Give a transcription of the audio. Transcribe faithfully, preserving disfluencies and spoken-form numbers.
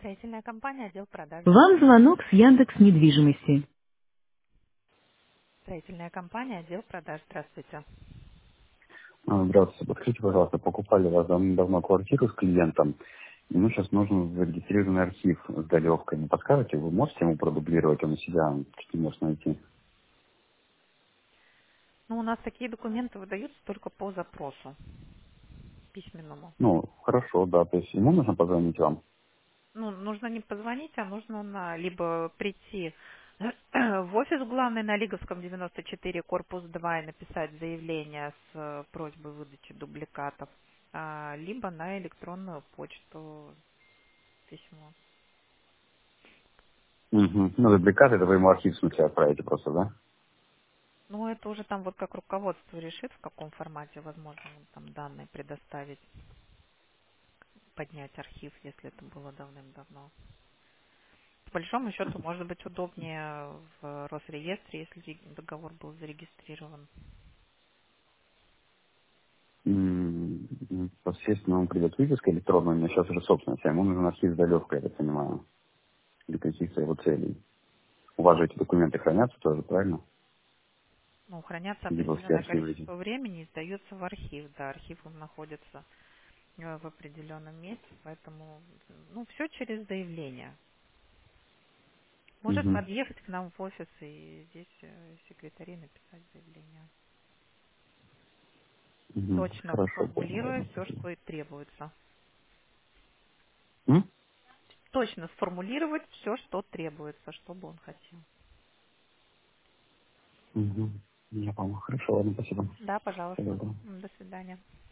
Строительная компания, отдел продаж. Вам звонок с Яндекс недвижимости. Строительная компания, отдел продаж. Здравствуйте. А, Здравствуйте. Подскажите, пожалуйста, покупали у вас дав- давно квартиру с клиентом, и ему сейчас нужен зарегистрированный архив с долевкой. Не подскажете, вы можете ему продублировать, он у себя что не может найти? Ну, у нас такие документы выдаются только по запросу письменному. Ну, хорошо, да, то есть ему нужно позвонить вам? Ну, нужно не позвонить, а нужно на, либо прийти в офис главный на Лиговском девяносто четыре, корпус два, и написать заявление с э, просьбой выдачи дубликатов, а, либо на электронную почту письмо. Угу. Ну, дубликат, это вы ему архив в смысле отправите просто, да? Ну, это уже там вот как руководство решит, в каком формате возможно там данные предоставить. Поднять архив, если это было давным-давно. По большому счету, может быть удобнее в Росреестре, если ре- договор был зарегистрирован. М, м, Естественно, он придет выписка электронная, у меня сейчас уже собственность, а ему нужен архив с долевкой, я так понимаю, для каких-то его целей. У вас же эти документы хранятся тоже, правильно? Ну, хранятся Либо все определенное архивы эти. количество времени и сдаются в архив. Да, архив он находится э, в определенном месте, поэтому, ну, все через заявление. Может Угу. подъехать к нам в офис и здесь э, секретари написать заявление. Угу. Точно Хорошо, понял, формулируя ладно, все, спасибо. что и требуется. М? Точно сформулировать все, что требуется, что бы он хотел. Угу. Я понял. Хорошо, ладно, спасибо. Да, Всего пожалуйста. доброго. М, До свидания.